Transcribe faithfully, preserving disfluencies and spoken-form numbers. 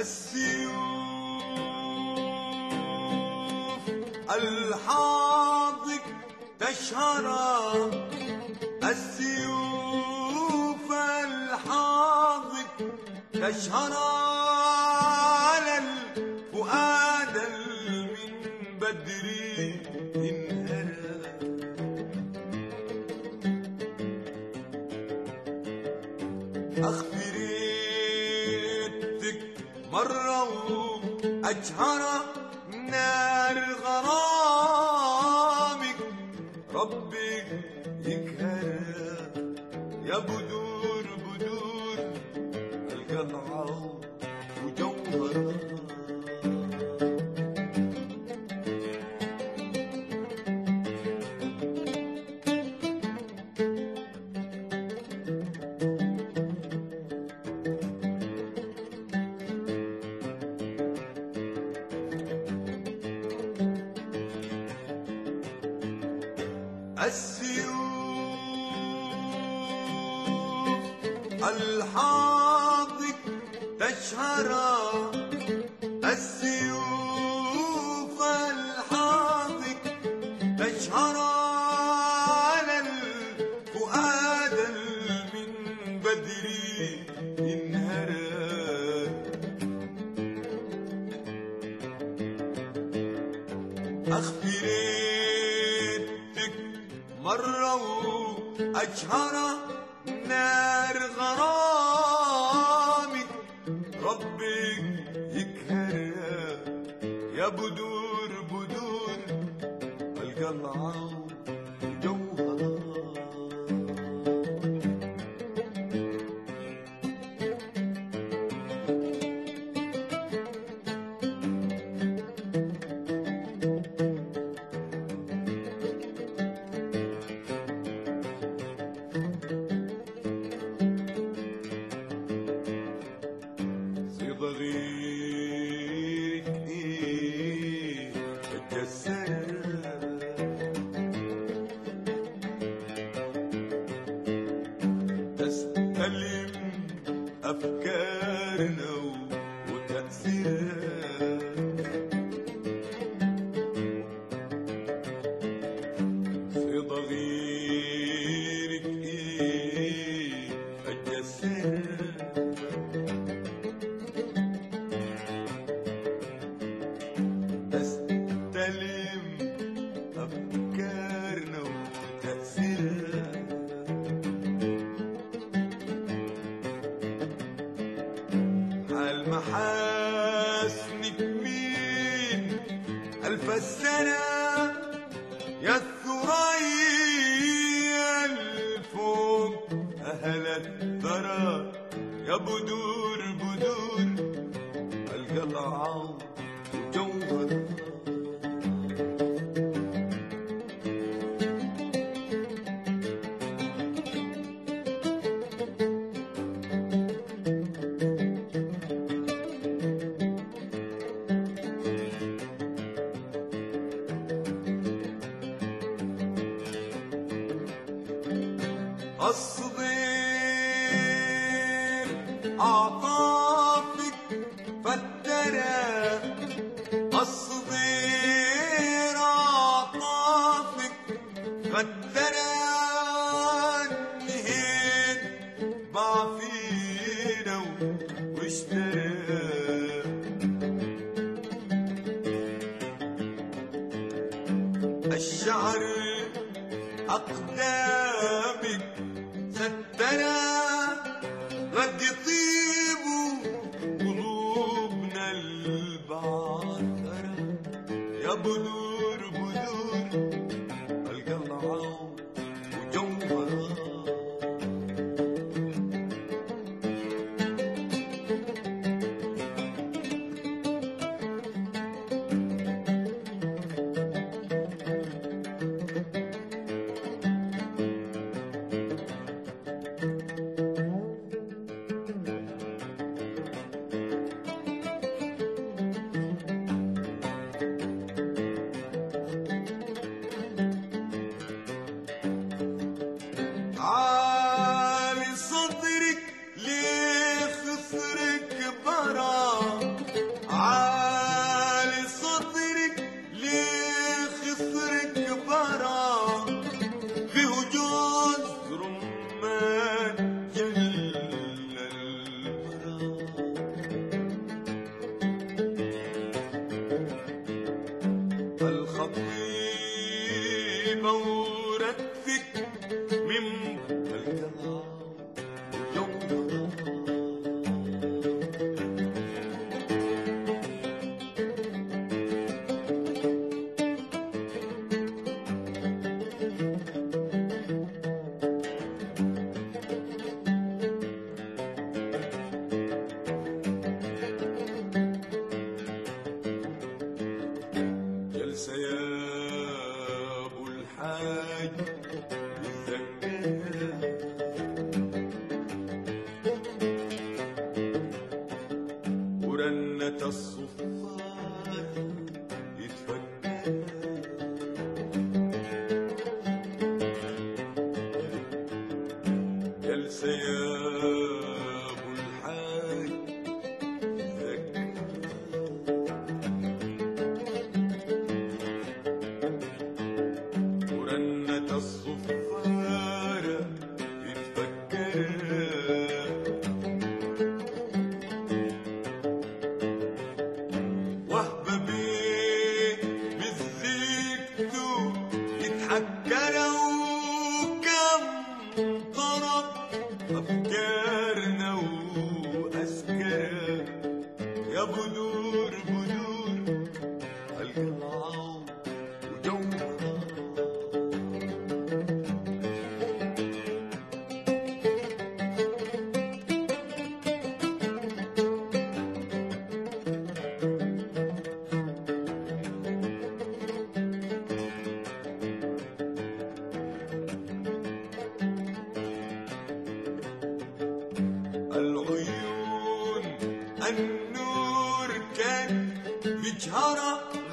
السيوف الحاضق تشهرا، السيوف الحاضق تشهرا على الفؤاد من بدري انهرى. أخبريتك مرة وأجهر نار غرامك، ربك يقهر يا بدور بدور القلعة وجوهرها. السيوف الحاضق تشهرا، السيوف الحاضق تشهرا على الفؤاد من بدري انهرى. أخبريتك مرة وأجهر نار غرامك، ربك يقهر يا بدور بدور القلعة وجوهرها. صغيرك ايه تكسر، تستلم افكارنا وتأثيرها. صغيرك ايه تكسر، تستلم أفكارنا وتأثيرها. حال محاسنك مين ألف السنة يا الثريا الفوق أهل الثرى، يا بدور بدور القلعة وجوهرها. الصغير أعطافك فترة، الصغير أعطافك فترة، نهيت باع فينا واشترى. الشعر أقدامك سترى، غد يطيبوا قلوبنا البعثرة، يا بدور بدور القلعة وجوهرها. سياب الحاج يتذكر ورنة الصفار يتفكر يا سياب الحاج يتذكر ورنة الصفارة يتفكر وهب بيه بالزيكتو يتحكروا وكم طرب أفكارنا وأسكار يا بدور بدور القلعة وجوهرها العيون النور كان بجهرة